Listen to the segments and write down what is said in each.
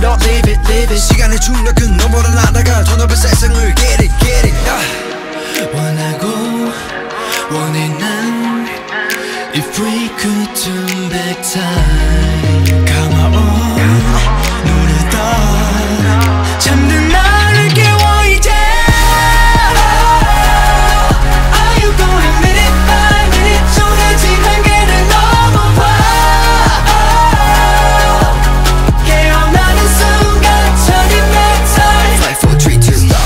up, live it, live it. 시간의 중력은 너보다 나다가 더 넓은 세상을 get it, get it. 원하고 원해 난 If we could turn back time Come on 눈을 떠 잠든 나를 깨워 이제 Are you going minute by minute 정해진 한계를 넘어봐 깨어나는 순간 turning back time 5, 4, 3, 2, stop.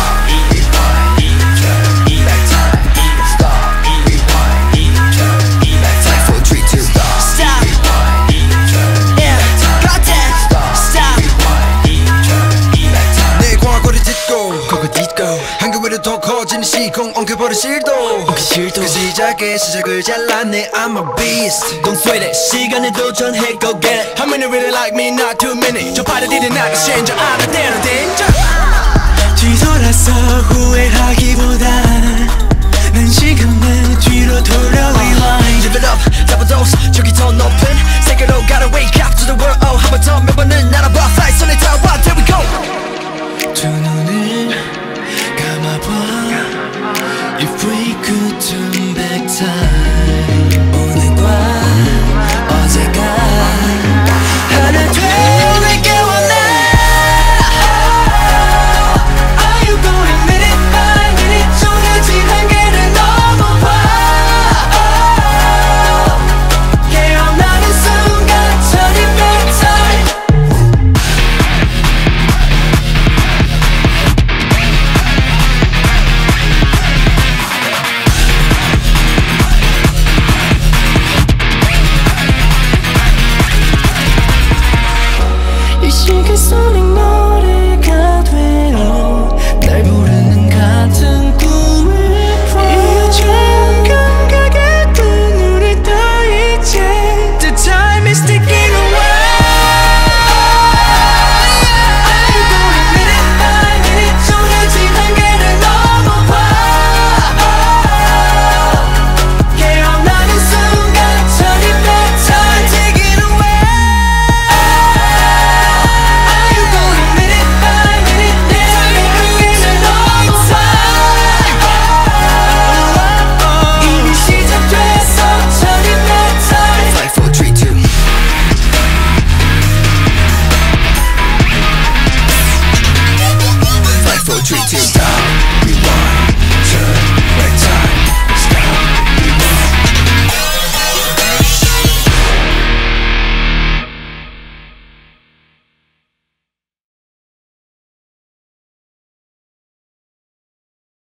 한꺼번에 더 커지는 시공 엉켜버린 실도 그 시작에 시작을 잘랐네 I'm a beast Don't sweat it 시간에 도전해 go get it How many really like me not too many 저 파리들이 나가 change 알아대로 danger 뒤돌아서 후회하기보다 난 시간을 뒤로 돌려 rewind Live it up double dose 저기 더 높은 세계로 gotta wake up to the world oh 한 번 더 몇 번은 날아봐